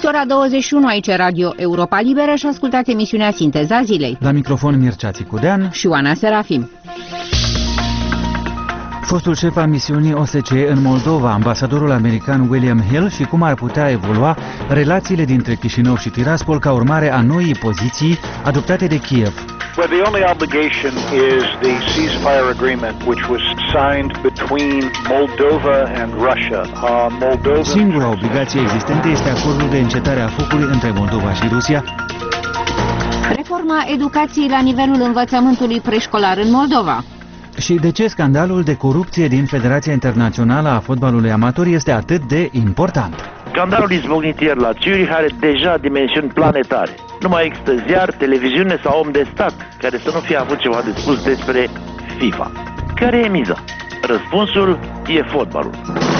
ora 21 aici Radio Europa Liberă și ascultați emisiunea Sinteza Zilei. La microfon Mircea Țicudean și Oana Serafim. Fostul șef al misiunii OSCE în Moldova, ambasadorul american William Hill, și cum ar putea evolua relațiile dintre Chișinău și Tiraspol ca urmare a noii poziții adoptate de Kiev. Well, the only obligation is the ceasefire agreement, which was signed between Moldova and Russia. Singura obligație existentă este acordul de încetare a focului între Moldova și Rusia. Reforma educației la nivelul învățământului preșcolar în Moldova. Și de ce scandalul de corupție din Federația Internațională a Fotbalului Amator este atât de important? Scandalul izbucnit la Zurich are deja dimensiuni planetare. Nu mai există ziar, televiziune sau om de stat care să nu fie avut ceva de spus despre FIFA. Care e miza? Răspunsul e fotbalul.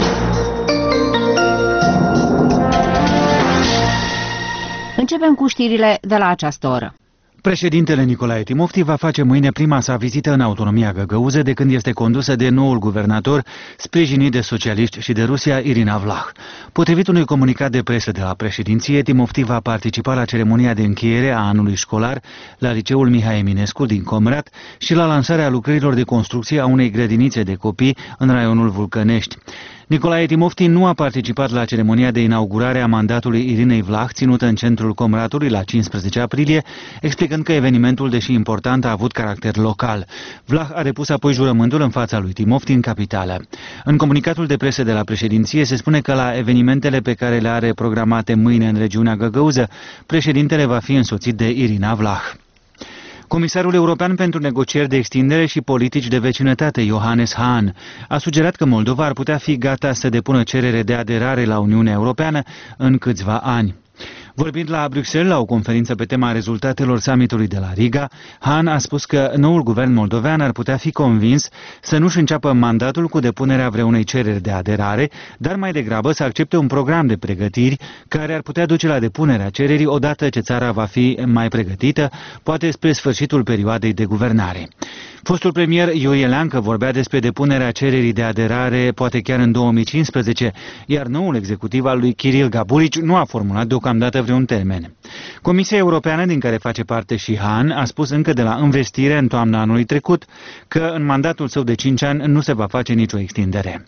Începem cu știrile de la această oră. Președintele Nicolae Timofti va face mâine prima sa vizită în autonomia găgăuză de când este condusă de noul guvernator, sprijinit de socialiști și de Rusia, Irina Vlah. Potrivit unui comunicat de presă de la președinție, Timofti va participa la ceremonia de încheiere a anului școlar la liceul Mihai Eminescu din Comrat și la lansarea lucrărilor de construcție a unei grădinițe de copii în raionul Vulcănești. Nicolae Timofti nu a participat la ceremonia de inaugurare a mandatului Irinei Vlah, ținută în centrul Comratului la 15 aprilie, explicând că evenimentul, deși important, a avut caracter local. Vlah a depus apoi jurământul în fața lui Timofti în capitală. În comunicatul de presă de la președinție se spune că la evenimentele pe care le are programate mâine în regiunea Găgăuză, președintele va fi însoțit de Irina Vlah. Comisarul European pentru Negocieri de Extindere și Politici de Vecinătate, Johannes Hahn, a sugerat că Moldova ar putea fi gata să depună cerere de aderare la Uniunea Europeană în câțiva ani. Vorbind la Bruxelles la o conferință pe tema rezultatelor summitului de la Riga, Hahn a spus că noul guvern moldovean ar putea fi convins să nu-și înceapă mandatul cu depunerea vreunei cereri de aderare, dar mai degrabă să accepte un program de pregătiri care ar putea duce la depunerea cererii odată ce țara va fi mai pregătită, poate spre sfârșitul perioadei de guvernare. Fostul premier Iurie Leancă vorbea despre depunerea cererii de aderare poate chiar în 2015, iar noul executiv al lui Kiril Gaburici nu a formulat deocamdată vreun termen. Comisia Europeană, din care face parte și Hahn, a spus încă de la învestire în toamna anului trecut că în mandatul său de 5 ani nu se va face nicio extindere.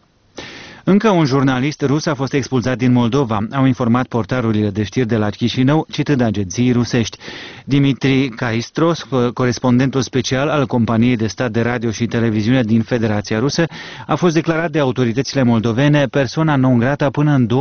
Încă un jurnalist rus a fost expulzat din Moldova, au informat portalurile de știri de la Chișinău, citând agenții rusești. Dimitri Kaistros, corespondentul special al companiei de stat de radio și televiziune din Federația Rusă, a fost declarat de autoritățile moldovene persona non grata până în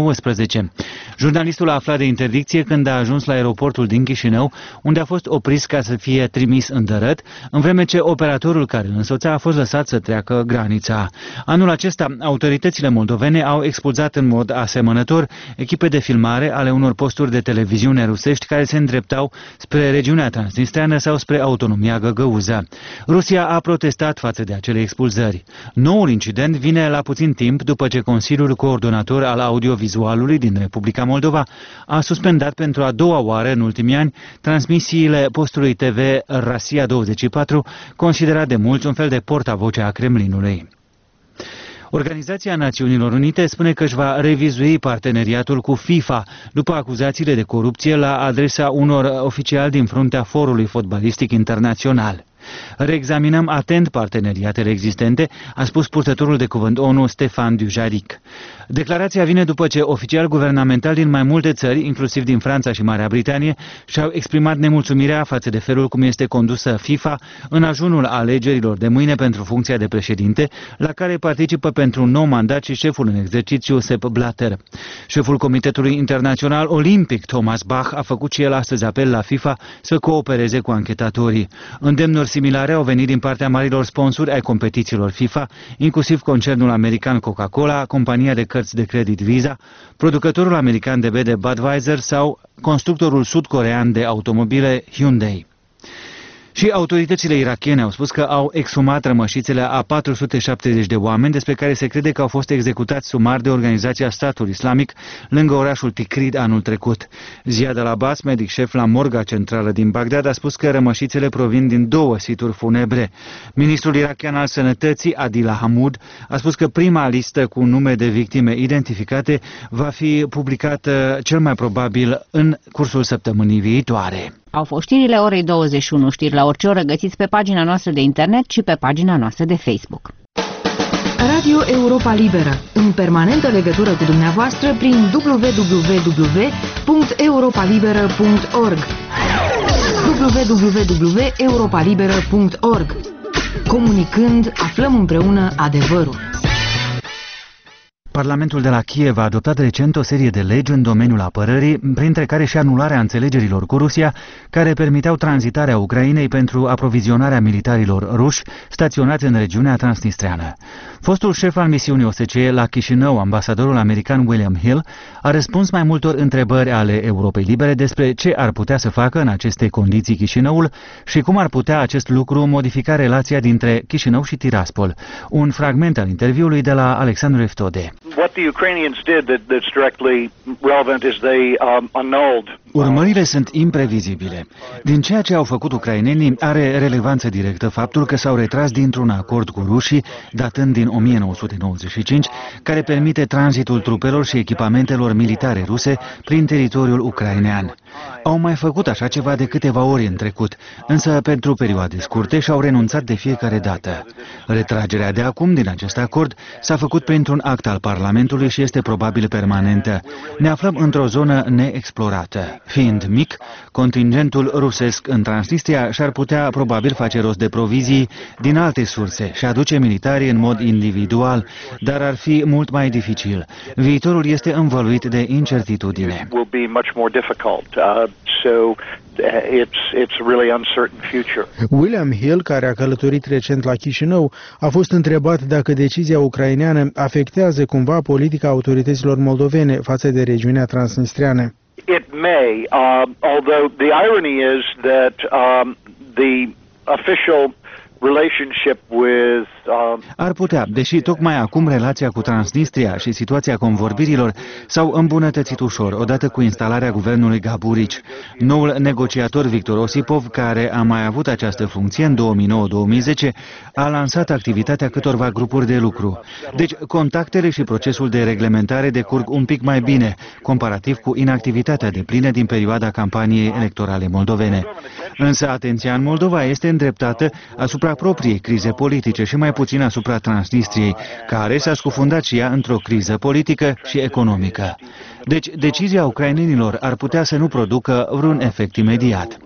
2019. Jurnalistul a aflat de interdicție când a ajuns la aeroportul din Chișinău, unde a fost oprit ca să fie trimis în Dărăt, în vreme ce operatorul care îl însoțea a fost lăsat să treacă granița. Anul acesta, autoritățile moldovene au expulzat în mod asemănător echipe de filmare ale unor posturi de televiziune rusești care se îndreptau spre regiunea transnistreană sau spre autonomia găgăuză. Rusia a protestat față de acele expulzări. Noul incident vine la puțin timp după ce Consiliul Coordonator al Audiovizualului din Republica Moldova a suspendat pentru a doua oară în ultimii ani transmisiile postului TV Rasia 24, considerat de mulți un fel de portavoce a Kremlinului. Organizația Națiunilor Unite spune că își va revizui parteneriatul cu FIFA după acuzațiile de corupție la adresa unor oficiali din fruntea forului fotbalistic internațional. Reexaminăm atent parteneriatele existente, a spus purtătorul de cuvânt ONU Stefan Dujarric. Declarația vine după ce oficiali guvernamentali din mai multe țări, inclusiv din Franța și Marea Britanie, și-au exprimat nemulțumirea față de felul cum este condusă FIFA în ajunul alegerilor de mâine pentru funcția de președinte, la care participă pentru un nou mandat și șeful în exercițiu Sepp Blatter. Șeful Comitetului Internațional Olimpic, Thomas Bach, a făcut și el astăzi apel la FIFA să coopereze cu anchetatorii. Îndemnuri similare au venit din partea marilor sponsori ai competițiilor FIFA, inclusiv concernul american Coca-Cola, compania de cărți de credit Visa, producătorul american de bere Budweiser sau constructorul sud-corean de automobile Hyundai. Și autoritățile irakiene au spus că au exhumat rămășițele a 470 de oameni despre care se crede că au fost executați sumar de organizația Statul Islamic lângă orașul Tikrit anul trecut. Ziad al-Abbas, medic șef la morga centrală din Bagdad, a spus că rămășițele provin din 2 situri funebre. Ministrul irakian al Sănătății, Adil Hamud, a spus că prima listă cu nume de victime identificate va fi publicată cel mai probabil în cursul săptămânii viitoare. Au fost știrile orei 21, știri la orice oră găsiți pe pagina noastră de internet și pe pagina noastră de Facebook. Radio Europa Liberă, în permanentă legătură cu dumneavoastră prin www.europalibera.org www.europalibera.org. Comunicând, aflăm împreună adevărul. Parlamentul de la Kiev a adoptat recent o serie de legi în domeniul apărării, printre care și anularea înțelegerilor cu Rusia, care permiteau tranzitarea Ucrainei pentru aprovizionarea militarilor ruși staționați în regiunea transnistreană. Fostul șef al misiunii OSCE la Chișinău, ambasadorul american William Hill, a răspuns mai multor întrebări ale Europei Libere despre ce ar putea să facă în aceste condiții Chișinăul și cum ar putea acest lucru modifica relația dintre Chișinău și Tiraspol. Un fragment al interviului de la Alexandru Eftode. What the Ukrainians did that's directly relevant is they annulled. Urmările sunt imprevizibile. Din ceea ce au făcut ucrainenii, are relevanță directă faptul că s-au retras dintr-un acord cu rușii, datând din 1995, care permite tranzitul trupelor și echipamentelor militare ruse prin teritoriul ucrainean. Au mai făcut așa ceva de câteva ori în trecut, însă pentru perioade scurte și-au renunțat de fiecare dată. Retragerea de acum din acest acord s-a făcut printr-un act al Parlamentului și este probabil permanentă. Ne aflăm într-o zonă neexplorată. Fiind mic, contingentul rusesc în Transnistria și-ar putea probabil face rost de provizii din alte surse și aduce militarii în mod individual, dar ar fi mult mai dificil. Viitorul este învăluit de incertitudine. It's really uncertain future. William Hill, care a călătorit recent la Chișinău, a fost întrebat dacă decizia ucraineană afectează cumva politica autorităților moldovene față de regiunea transnistreană. It may, although the irony is that the official relationship with ar putea, deși tocmai acum relația cu Transnistria și situația convorbirilor s-au îmbunătățit ușor, odată cu instalarea guvernului Gaburici. Noul negociator Victor Osipov, care a mai avut această funcție în 2009-2010, a lansat activitatea câtorva grupuri de lucru. Deci, contactele și procesul de reglementare decurg un pic mai bine, comparativ cu inactivitatea deplină din perioada campaniei electorale moldovene. Însă atenția în Moldova este îndreptată asupra propriei crize politice și mai puțin asupra Transnistriei, care s-a scufundat și ea într-o criză politică și economică. Deci, decizia ucrainenilor ar putea să nu producă vreun efect imediat.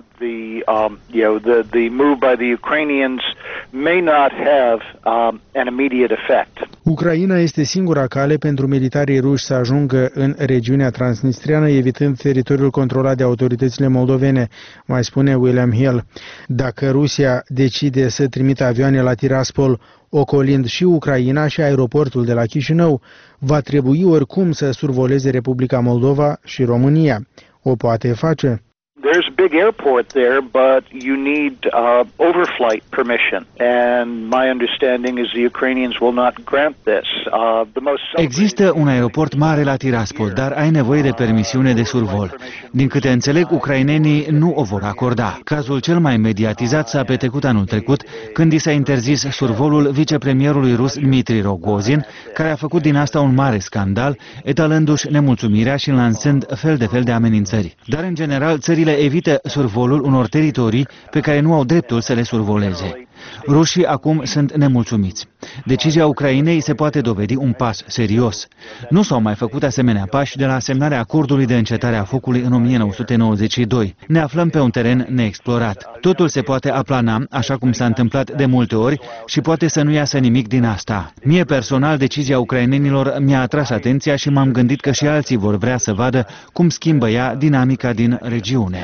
The move by the Ukrainians may not have an immediate effect. Ucraina este singura cale pentru militarii ruși să ajungă în regiunea transnistreană, evitând teritoriul controlat de autoritățile moldovene, mai spune William Hill. Dacă Rusia decide să trimită avioane la Tiraspol, ocolind și Ucraina și aeroportul de la Chișinău, va trebui oricum să survoleze Republica Moldova și România. O poate face? There's a big airport there, but you need overflight permission, and my understanding is the Ukrainians will not grant this. Există un aeroport mare la Tiraspol, dar ai nevoie de permisiune de survol. Din câte înțeleg, ucrainenii nu o vor acorda. Cazul cel mai mediatizat s-a petrecut anul trecut, când i s-a interzis survolul vicepremierului rus Dmitri Rogozin, care a făcut din asta un mare scandal, etalându-și nemulțumirea și lansând fel de fel de amenințări. Dar, în general, țările evită survolul unor teritorii pe care nu au dreptul să le survoleze. Rușii acum sunt nemulțumiți. Decizia Ucrainei se poate dovedi un pas serios. Nu s-au mai făcut asemenea pași de la semnarea acordului de încetare a focului în 1992. Ne aflăm pe un teren neexplorat. Totul se poate aplana, așa cum s-a întâmplat de multe ori, și poate să nu iasă nimic din asta. Mie personal, decizia ucrainenilor mi-a atras atenția și m-am gândit că și alții vor vrea să vadă cum schimbă ea dinamica din regiune.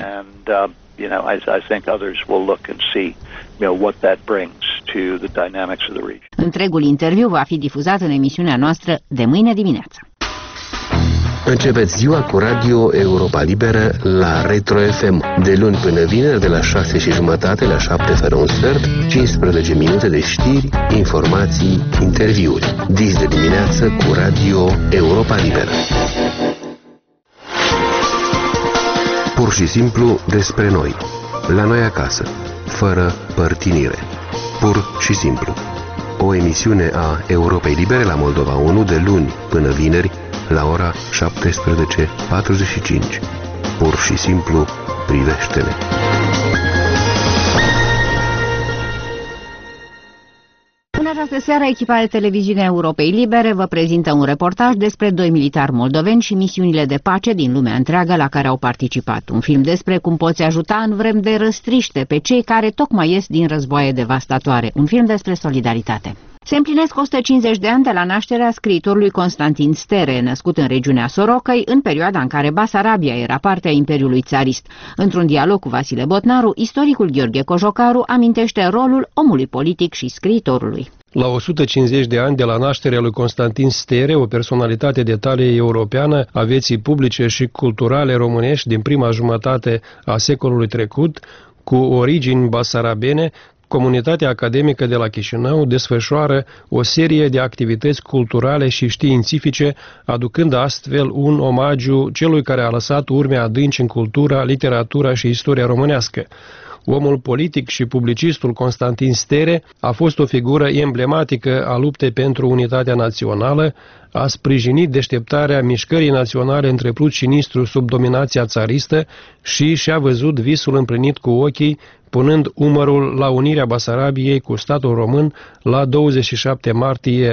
I think others will look and see, what that brings to the dynamics of the region. Întregul interviu va fi difuzat în emisiunea noastră de mâine dimineață. Începeți ziua cu Radio Europa Liberă la Retro FM. De luni până vineri, de la 6:30 la 7 fără un sfert, 15 minute de știri, informații, interviuri. Dis de dimineață cu Radio Europa Liberă. Pur și simplu despre noi. La noi acasă. Fără părtinire. Pur și simplu. O emisiune a Europei Libere la Moldova 1 de luni până vineri la ora 17:45. Pur și simplu, privește-ne. În această seară, echipa de televiziune Europei Libere vă prezintă un reportaj despre 2 militari moldoveni și misiunile de pace din lumea întreagă la care au participat. Un film despre cum poți ajuta în vrem de răstriște pe cei care tocmai ies din războaie devastatoare. Un film despre solidaritate. Se împlinesc 150 de ani de la nașterea scriitorului Constantin Stere, născut în regiunea Sorocăi, în perioada în care Basarabia era parte a Imperiului Țarist. Într-un dialog cu Vasile Botnaru, istoricul Gheorghe Cojocaru amintește rolul omului politic și scriitorului. La 150 de ani de la nașterea lui Constantin Stere, o personalitate de talie europeană a vieții publice și culturale românești din prima jumătate a secolului trecut, cu origini basarabene, Comunitatea academică de la Chișinău desfășoară o serie de activități culturale și științifice, aducând astfel un omagiu celui care a lăsat urme adânci în cultura, literatura și istoria românească. Omul politic și publicistul Constantin Stere a fost o figură emblematică a luptei pentru unitatea națională, a sprijinit deșteptarea mișcării naționale întreplut și Nistru sub dominația țaristă și și-a văzut visul împlinit cu ochii, punând umărul la unirea Basarabiei cu statul român la 27 martie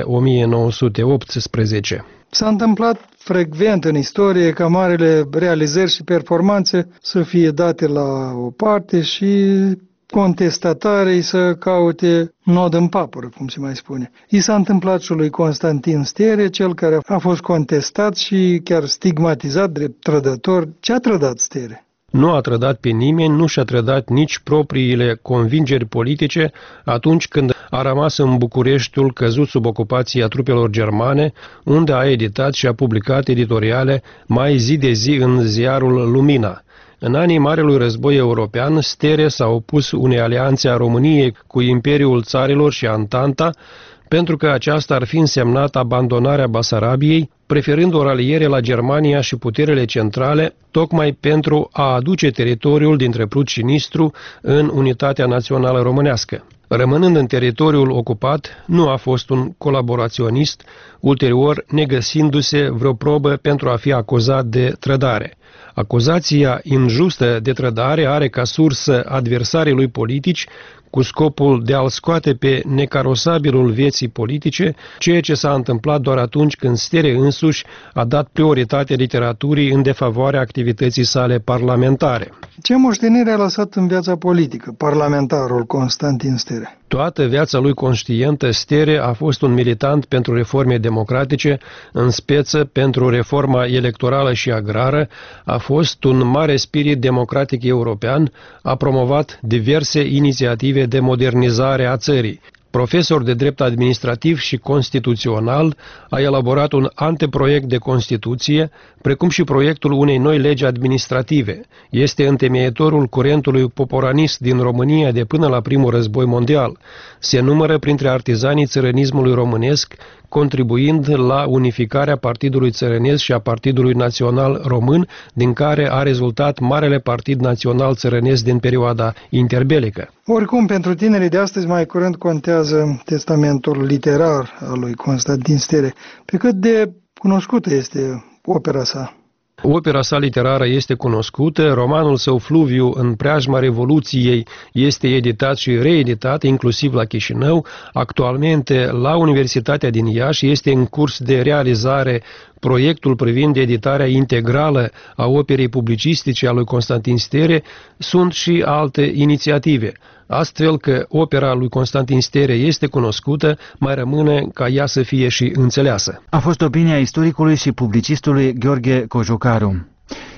1918. S-a întâmplat frecvent în istorie ca marile realizări și performanțe să fie date la o parte și contestatarii să caute nod în papură, cum se mai spune. I s-a întâmplat și lui Constantin Stere, cel care a fost contestat și chiar stigmatizat drept trădător. Ce a trădat Stere? Nu a trădat pe nimeni, nu și-a trădat nici propriile convingeri politice atunci când a rămas în Bucureștiul căzut sub ocupația trupelor germane, unde a editat și a publicat editoriale mai zi de zi în ziarul Lumina. În anii Marelui Război European, Stere s-a opus unei alianțe a României cu Imperiul Țarilor și Antanta, pentru că aceasta ar fi însemnat abandonarea Basarabiei, preferând o raliere la Germania și puterile centrale, tocmai pentru a aduce teritoriul dintre Prut și Nistru în unitatea națională românească. Rămânând în teritoriul ocupat, nu a fost un colaboraționist, ulterior negăsindu-se vreo probă pentru a fi acuzat de trădare. Acuzația injustă de trădare are ca sursă adversarii lui politici, cu scopul de a-l scoate pe necarosabilul vieții politice, ceea ce s-a întâmplat doar atunci când Stere însuși a dat prioritate literaturii în defavoarea activității sale parlamentare. Ce moștenire a lăsat în viața politică parlamentarul Constantin Stere? Toată viața lui conștientă, Stere a fost un militant pentru reforme democratice, în speță pentru reforma electorală și agrară, a fost un mare spirit democratic european, a promovat diverse inițiative de modernizare a țării. Profesor de drept administrativ și constituțional, a elaborat un anteproiect de Constituție, precum și proiectul unei noi legi administrative. Este întemeietorul curentului poporanist din România de până la primul război mondial. Se numără printre artizanii țărănismului românesc, contribuind la unificarea Partidului Țărănesc și a Partidului Național Român, din care a rezultat Marele Partid Național Țărănesc din perioada interbelică. Oricum, pentru tinerii de astăzi mai curent contează testamentul literar al lui Constantin Stere. Pe cât de cunoscută este opera sa? Opera sa literară este cunoscută, romanul său Fluviu în preajma Revoluției este editat și reeditat, inclusiv la Chișinău. Actualmente, la Universitatea din Iași este în curs de realizare proiectul privind editarea integrală a operei publicistice a lui Constantin Stere. Sunt și alte inițiative. Astfel că opera lui Constantin Stere este cunoscută, mai rămâne ca ea să fie și înțeleasă. A fost opinia istoricului și publicistului Gheorghe Cojocaru.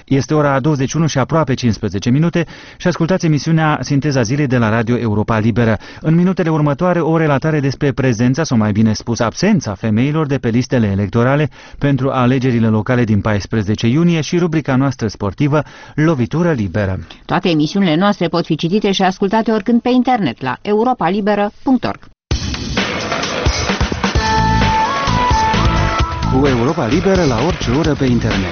Este ora 21 și aproape 15 minute și ascultați emisiunea Sinteza Zilei de la Radio Europa Liberă. În minutele următoare o relatare despre prezența, sau mai bine spus absența femeilor de pe listele electorale pentru alegerile locale din 14 iunie și rubrica noastră sportivă Lovitură Liberă. Toate emisiunile noastre pot fi citite și ascultate oricând pe internet la europalibera.org. Cu Europa Liberă la orice oră pe internet.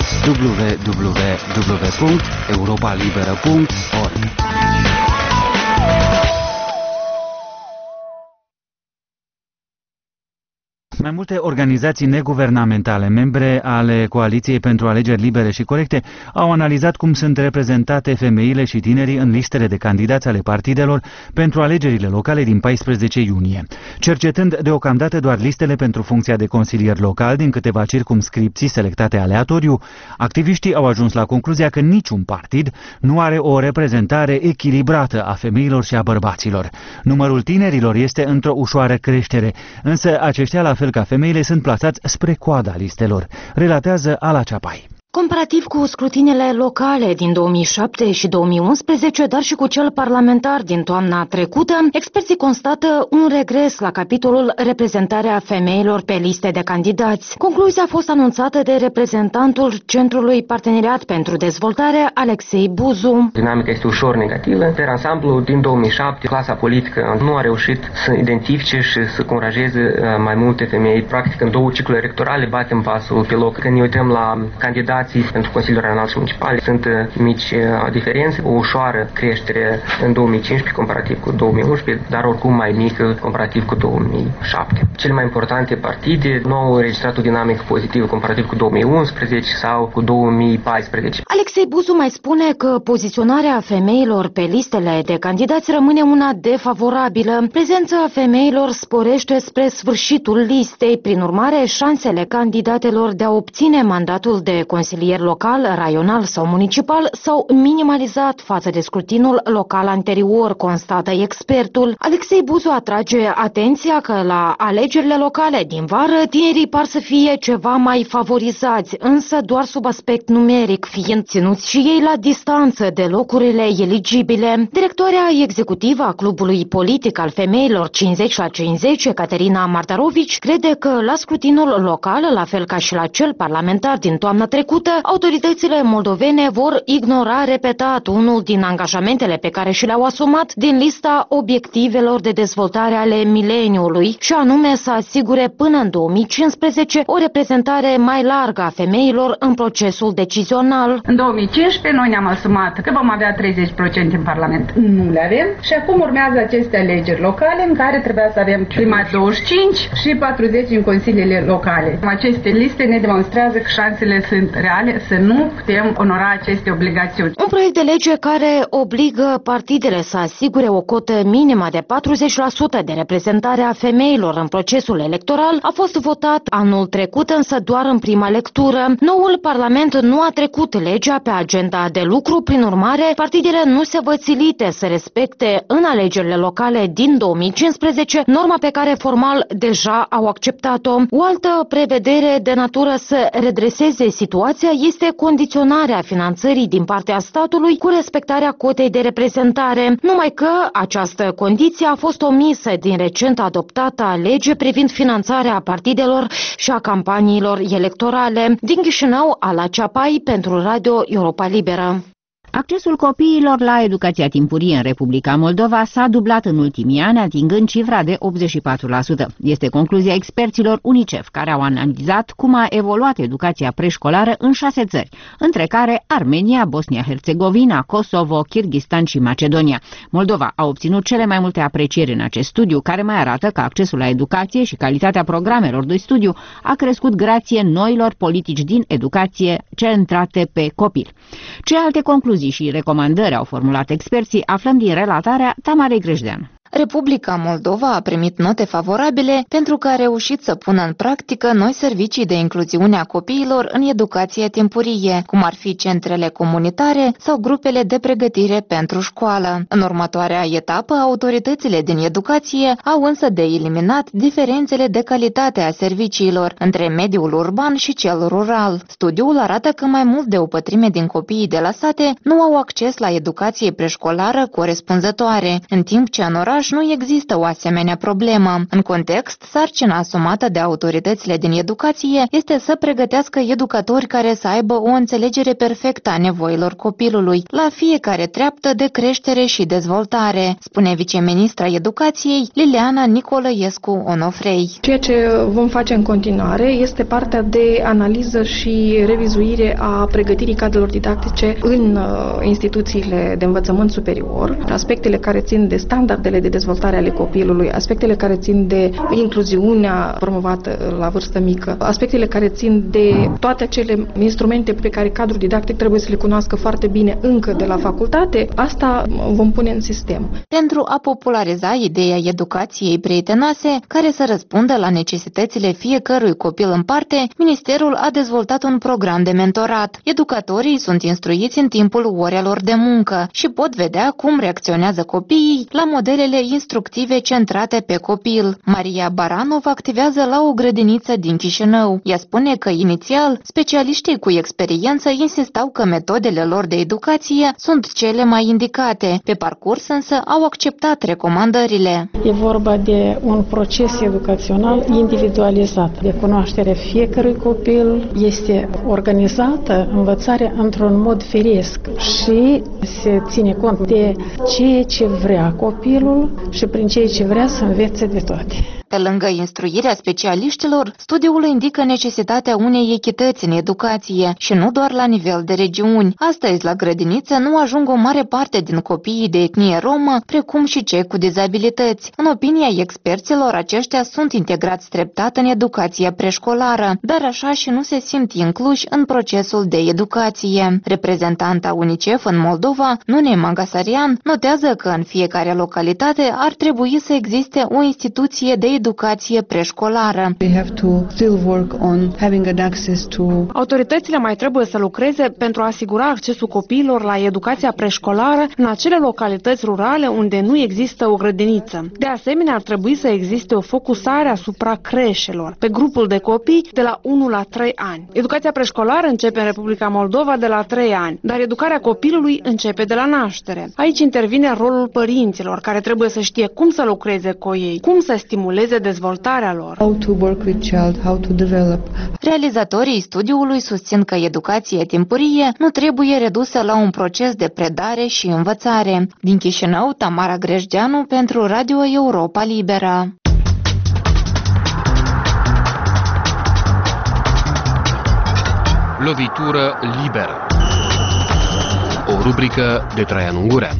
www.europalibera.org. Mai multe organizații neguvernamentale, membre ale Coaliției pentru Alegeri Libere și Corecte, au analizat cum sunt reprezentate femeile și tinerii în listele de candidați ale partidelor pentru alegerile locale din 14 iunie. Cercetând deocamdată doar listele pentru funcția de consilier local din câteva circumscripții selectate aleatoriu, activiștii au ajuns la concluzia că niciun partid nu are o reprezentare echilibrată a femeilor și a bărbaților. Numărul tinerilor este într-o ușoară creștere, însă aceștia, la fel ca femeile, sunt plasați spre coada listelor, relatează Ala Ceapai. Comparativ cu scrutinele locale din 2007 și 2011, dar și cu cel parlamentar din toamna trecută, experții constată un regres la capitolul reprezentarea femeilor pe liste de candidați. Concluzia a fost anunțată de reprezentantul Centrului Parteneriat pentru Dezvoltare, Alexei Buzu. Dinamica este ușor negativă. Per ansamblu, din 2007, clasa politică nu a reușit să identifice și să încurajeze mai multe femei. Practic, în două cicluri electorale batem pasul pe loc. Când ne uităm la candidați pentru Consiliul Regional și Municipal, sunt mici diferențe, o ușoară creștere în 2015 comparativ cu 2011, dar oricum mai mică comparativ cu 2007. Cele mai importante partide nu au înregistrat o dinamică pozitivă comparativ cu 2011 sau cu 2014. Alexei Buzu mai spune că poziționarea femeilor pe listele de candidați rămâne una defavorabilă. Prezența femeilor sporește spre sfârșitul listei, prin urmare șansele candidatelor de a obține mandatul de consilier local, raional sau municipal s-au minimalizat față de scrutinul local anterior, constată expertul. Alexei Buzu atrage atenția că la alegerile locale din vară tinerii par să fie ceva mai favorizați, însă doar sub aspect numeric, fiind ținuți și ei la distanță de locurile eligibile. Directoarea executivă a clubului politic al femeilor 50 la 50, Caterina Martarovici, crede că la scrutinul local, la fel ca și la cel parlamentar din toamna trecută, autoritățile moldovene vor ignora repetat unul din angajamentele pe care și le-au asumat din lista obiectivelor de dezvoltare ale mileniului, și anume să asigure până în 2015 o reprezentare mai largă a femeilor în procesul decizional. În 2015 noi ne-am asumat că vom avea 30% în Parlament. Nu le avem și acum urmează aceste alegeri locale în care trebuia să avem primari 25 și 40 în consiliile locale. Aceste liste ne demonstrează că șansele sunt reale, să nu putem onora aceste obligațiuni. Un proiect de lege care obligă partidele să asigure o cotă minimă de 40% de reprezentare a femeilor în procesul electoral a fost votat anul trecut, însă doar în prima lectură. Noul Parlament nu a trecut legea pe agenda de lucru, prin urmare, partidele nu se văd silite să respecte în alegerile locale din 2015 norma pe care formal deja au acceptat-o. O altă prevedere de natură să redreseze situația este condiționarea finanțării din partea statului cu respectarea cotei de reprezentare, numai că această condiție a fost omisă din recent adoptată lege privind finanțarea partidelor și a campaniilor electorale. Din Chișinău, Ala Ceapai pentru Radio Europa Liberă. Accesul copiilor la educația timpurie în Republica Moldova s-a dublat în ultimii ani, atingând cifra de 84%. Este concluzia experților UNICEF, care au analizat cum a evoluat educația preșcolară în 6 țări, între care Armenia, Bosnia-Herzegovina, Kosovo, Kyrgyzstan și Macedonia. Moldova a obținut cele mai multe aprecieri în acest studiu, care mai arată că accesul la educație și calitatea programelor de studiu a crescut grație noilor politici din educație centrate pe copil. Ce alte concluzii și recomandări au formulat experții, aflăm din relatarea Tamarei Grejdean. Republica Moldova a primit note favorabile pentru că a reușit să pună în practică noi servicii de incluziune a copiilor în educație timpurie, cum ar fi centrele comunitare sau grupele de pregătire pentru școală. În următoarea etapă, autoritățile din educație au însă de eliminat diferențele de calitate a serviciilor între mediul urban și cel rural. Studiul arată că mai mult de o pătrime din copiii de la sate nu au acces la educație preșcolară corespunzătoare, în timp ce în oraș nu există o asemenea problemă. În context, sarcina asumată de autoritățile din educație este să pregătească educatori care să aibă o înțelegere perfectă a nevoilor copilului la fiecare treaptă de creștere și dezvoltare, spune viceministra educației Liliana Nicolăescu Onofrei. Ceea ce vom face în continuare este partea de analiză și revizuire a pregătirii cadrelor didactice în instituțiile de învățământ superior, aspectele care țin de standardele de dezvoltare ale copilului, aspectele care țin de incluziunea promovată la vârstă mică, aspectele care țin de toate acele instrumente pe care cadrul didactic trebuie să le cunoască foarte bine încă de la facultate, asta vom pune în sistem. Pentru a populariza ideea educației prietenoase, care să răspundă la necesitățile fiecărui copil în parte, Ministerul a dezvoltat un program de mentorat. Educatorii sunt instruiți în timpul orelor de muncă și pot vedea cum reacționează copiii la modelele instructive centrate pe copil. Maria Baranov activează la o grădiniță din Chișinău. Ea spune că inițial, specialiștii cu experiență insistau că metodele lor de educație sunt cele mai indicate. Pe parcurs însă au acceptat recomandările. E vorba de un proces educațional individualizat, de cunoaștere fiecărui copil. Este organizată învățarea într-un mod firesc și se ține cont de ceea ce vrea copilul și prin ceea ce vrea să învețe de toate. Pe lângă instruirea specialiștilor, studiul indică necesitatea unei echități în educație și nu doar la nivel de regiuni. Astăzi, la grădiniță nu ajung o mare parte din copiii de etnie romă, precum și cei cu dizabilități. În opinia experților, aceștia sunt integrați treptat în educația preșcolară, dar așa și nu se simt incluși în procesul de educație. Reprezentanta UNICEF în Moldova, Nune Mangasarian, notează că în fiecare localitate ar trebui să existe o instituție de educație preșcolară. Autoritățile mai trebuie să lucreze pentru a asigura accesul copiilor la educația preșcolară în acele localități rurale unde nu există o grădiniță. De asemenea, ar trebui să existe o focusare asupra creșelor, pe grupul de copii de la 1 la 3 ani. Educația preșcolară începe în Republica Moldova de la 3 ani, dar educarea copilului începe de la naștere. Aici intervine rolul părinților, care trebuie să știe cum să lucreze cu ei, cum să stimuleze dezvoltarea lor. Realizatorii studiului susțin că educația timpurie nu trebuie redusă la un proces de predare și învățare. Din Chișinău, Tamara Grejdeanu pentru Radio Europa Liberă. Lovitură liberă. O rubrică de Traian Ungurean.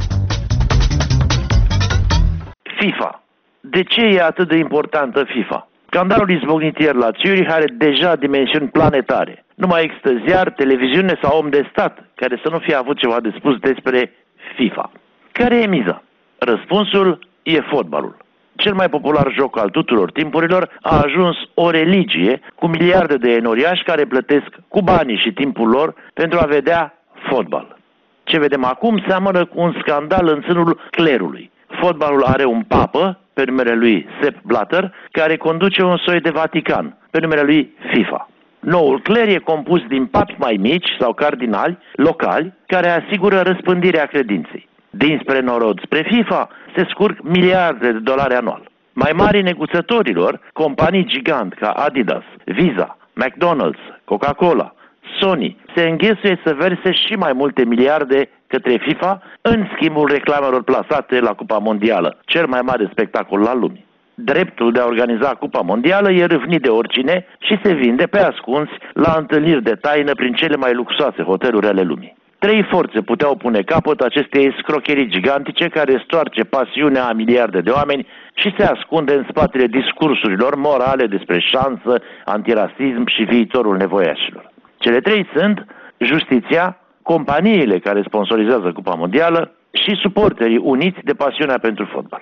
FIFA. De ce e atât de importantă FIFA? Scandalul izbucnit ieri la Zurich are deja dimensiuni planetare. Nu mai există ziar, televiziune sau om de stat care să nu fie avut ceva de spus despre FIFA. Care e miza? Răspunsul e fotbalul. Cel mai popular joc al tuturor timpurilor a ajuns o religie cu miliarde de enoriași care plătesc cu banii și timpul lor pentru a vedea fotbal. Ce vedem acum seamănă cu un scandal în sânul clerului. Fotbalul are un papă, pe numele lui Sepp Blatter, care conduce un soi de Vatican, pe numele lui FIFA. Noul cler e compus din papi mai mici sau cardinali locali care asigură răspândirea credinței. Dinspre norod spre FIFA se scurg miliarde de dolari anual. Mai mari neguțătorilor, companii gigant ca Adidas, Visa, McDonald's, Coca-Cola, Sony, se înghesuie să verse și mai multe miliarde către FIFA în schimbul reclamelor plasate la Cupa Mondială, cel mai mare spectacol al lumii. Dreptul de a organiza Cupa Mondială e râvnit de oricine și se vinde pe ascuns la întâlniri de taină prin cele mai luxoase hoteluri ale lumii. 3 forțe puteau pune capăt acestei scrocherii gigantice care stoarce pasiunea a miliarde de oameni și se ascunde în spatele discursurilor morale despre șansă, antirasism și viitorul nevoiașilor. Cele 3 sunt justiția, companiile care sponsorizează Cupa Mondială și suporterii uniți de pasiunea pentru fotbal.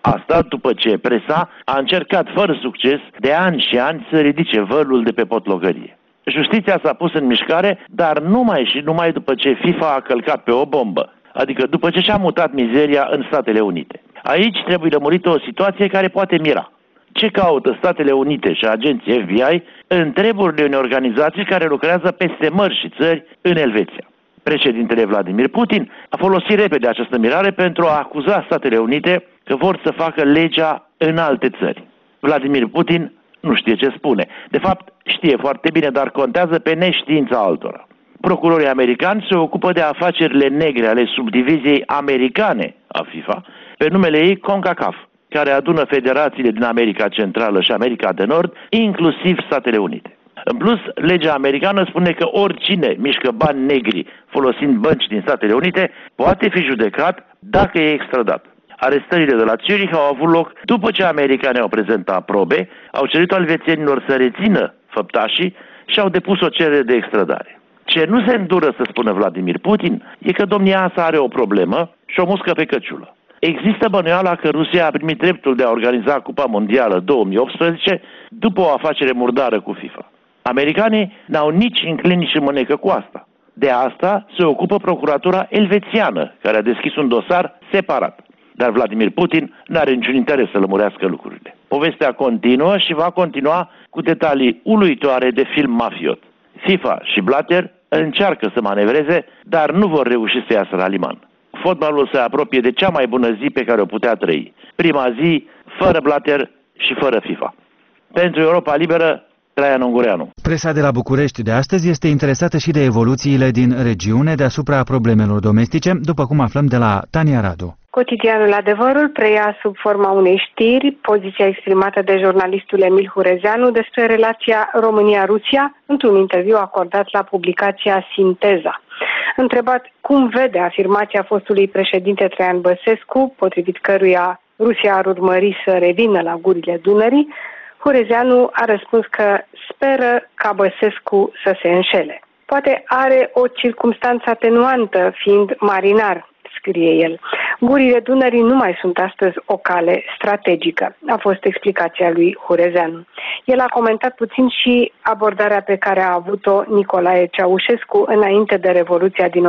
Asta după ce presa a încercat fără succes de ani și ani să ridice vălul de pe potlogărie. Justiția s-a pus în mișcare, dar numai după ce FIFA a călcat pe o bombă, adică după ce și-a mutat mizeria în Statele Unite. Aici trebuie lămurită o situație care poate mira. Ce caută Statele Unite și agenții FBI în treburile unei organizații care lucrează peste mări și țări în Elveția? Președintele Vladimir Putin a folosit repede această mirare pentru a acuza Statele Unite că vor să facă legea în alte țări. Vladimir Putin nu știe ce spune. De fapt, știe foarte bine, dar contează pe neștiința altora. Procurorii americani se ocupă de afacerile negre ale subdiviziei americane a FIFA, pe numele ei CONCACAF, care adună federațiile din America Centrală și America de Nord, inclusiv Statele Unite. În plus, legea americană spune că oricine mișcă bani negri folosind bănci din Statele Unite poate fi judecat dacă e extradat. Arestările de la Zurich au avut loc după ce americanii au prezentat probe, au cerut elvețienilor să rețină făptașii și au depus o cerere de extradare. Ce nu se îndură să spună Vladimir Putin e că domnia sa are o problemă și o muscă pe căciulă. Există bănuiala că Rusia a primit dreptul de a organiza Cupa Mondială 2018 după o afacere murdară cu FIFA. Americanii n-au nici înclin, nici mânecă cu asta. De asta se ocupă procuratura elvețiană, care a deschis un dosar separat. Dar Vladimir Putin n-are niciun interes să lămurească lucrurile. Povestea continuă și va continua cu detalii uluitoare de film mafiot. FIFA și Blatter încearcă să manevreze, dar nu vor reuși să iasă la liman. Fotbalul se apropie de cea mai bună zi pe care o putea trăi. Prima zi, fără Blatter și fără FIFA. Pentru Europa Liberă, Traian Ungureanu. Presa de la București de astăzi este interesată și de evoluțiile din regiune deasupra problemelor domestice, după cum aflăm de la Tania Radu. Cotidianul Adevărul preia sub forma unei știri poziția exprimată de jurnalistul Emil Hurezeanu despre relația România-Rusia într-un interviu acordat la publicația Sinteza. Întrebat cum vede afirmația fostului președinte Traian Băsescu, potrivit căruia Rusia ar urmări să revină la gurile Dunării, Hurezeanu a răspuns că speră ca Băsescu să se înșele. Poate are o circumstanță atenuantă fiind marinar, scrie el. Gurile Dunării nu mai sunt astăzi o cale strategică, a fost explicația lui Hurezeanu. El a comentat puțin și abordarea pe care a avut-o Nicolae Ceaușescu înainte de Revoluția din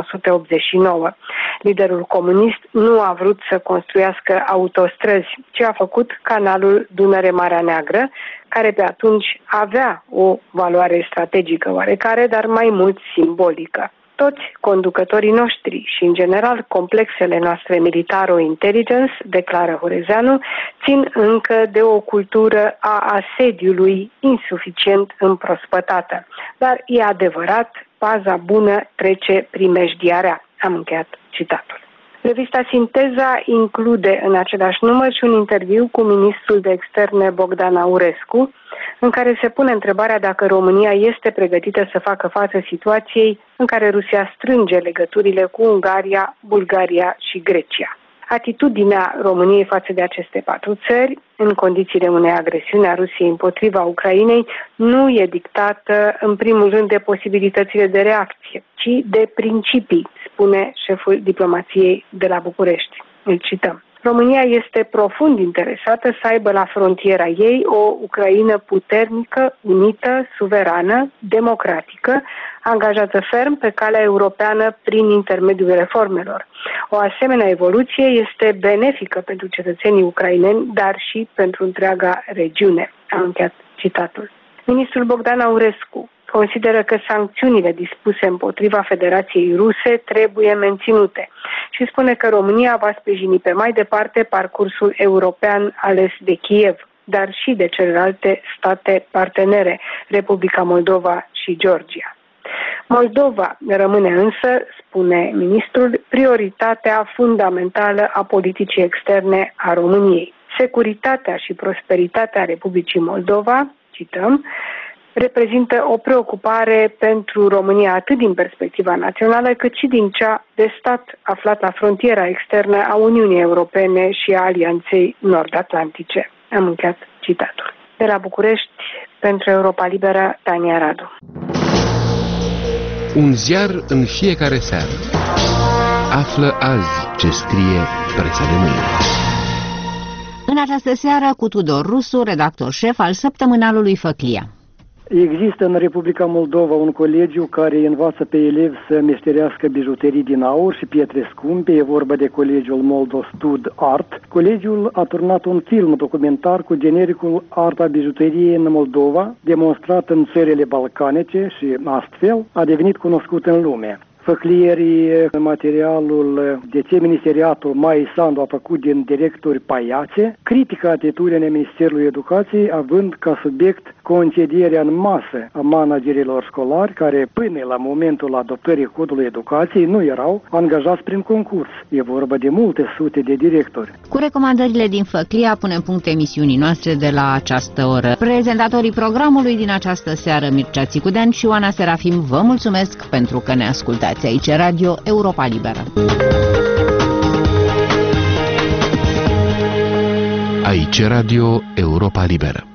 1989. Liderul comunist nu a vrut să construiască autostrăzi, ci a făcut canalul Dunăre-Marea Neagră, care pe atunci avea o valoare strategică oarecare, dar mai mult simbolică. Toți conducătorii noștri și, în general, complexele noastre militaro-intelligence, declară Hurezeanu, țin încă de o cultură a asediului insuficient împrospătată. Dar e adevărat, paza bună trece primejdia rea. Am încheiat citatul. Revista Sinteza include în același număr și un interviu cu ministrul de externe Bogdan Aurescu, în care se pune întrebarea dacă România este pregătită să facă față situației în care Rusia strânge legăturile cu Ungaria, Bulgaria și Grecia. Atitudinea României față de aceste patru țări, în condițiile unei agresiuni a Rusiei împotriva Ucrainei, nu e dictată în primul rând de posibilitățile de reacție, ci de principii, spune șeful diplomației de la București. Îl cităm. România este profund interesată să aibă la frontiera ei o Ucraină puternică, unită, suverană, democratică, angajată ferm pe calea europeană prin intermediul reformelor. O asemenea evoluție este benefică pentru cetățenii ucraineni, dar și pentru întreaga regiune. Am încheiat citatul. Ministrul Bogdan Aurescu consideră că sancțiunile dispuse împotriva Federației Ruse trebuie menținute și spune că România va sprijini pe mai departe parcursul european ales de Kiev, dar și de celelalte state partenere, Republica Moldova și Georgia. Moldova rămâne însă, spune ministrul, prioritatea fundamentală a politicii externe a României. Securitatea și prosperitatea Republicii Moldova, cităm, reprezintă o preocupare pentru România atât din perspectiva națională cât și din cea de stat aflat la frontiera externă a Uniunii Europene și a Alianței Nord-Atlantice. Am încheiat citatul. De la București, pentru Europa Liberă, Tania Radu. Un ziar în fiecare seară. Află azi ce scrie presa de mâine. În această seară cu Tudor Rusu, redactor șef al săptămânalului Făclia. Există în Republica Moldova un colegiu care învață pe elevi să meșterească bijuterii din aur și pietre scumpe. E vorba de colegiul Moldo Stud Art. Colegiul a turnat un film documentar cu genericul Arta bijuteriei în Moldova, demonstrat în țările balcanice și astfel a devenit cunoscut în lume. Făclierii, materialul de ce ministeriatul Mai Sandu a făcut din directori paiace, critică atitudinea Ministerului Educației, având ca subiect concedierea în masă a managerilor școlari, care până la momentul adoptării codului educației nu erau angajați prin concurs. E vorba de multe sute de directori. Cu recomandările din Făclia punem punct emisiunii noastre de la această oră. Prezentatorii programului din această seară, Mircea Țicudean și Oana Serafim, vă mulțumesc pentru că ne ascultați. Aici Radio Europa Liberă. Aici Radio Europa Liberă.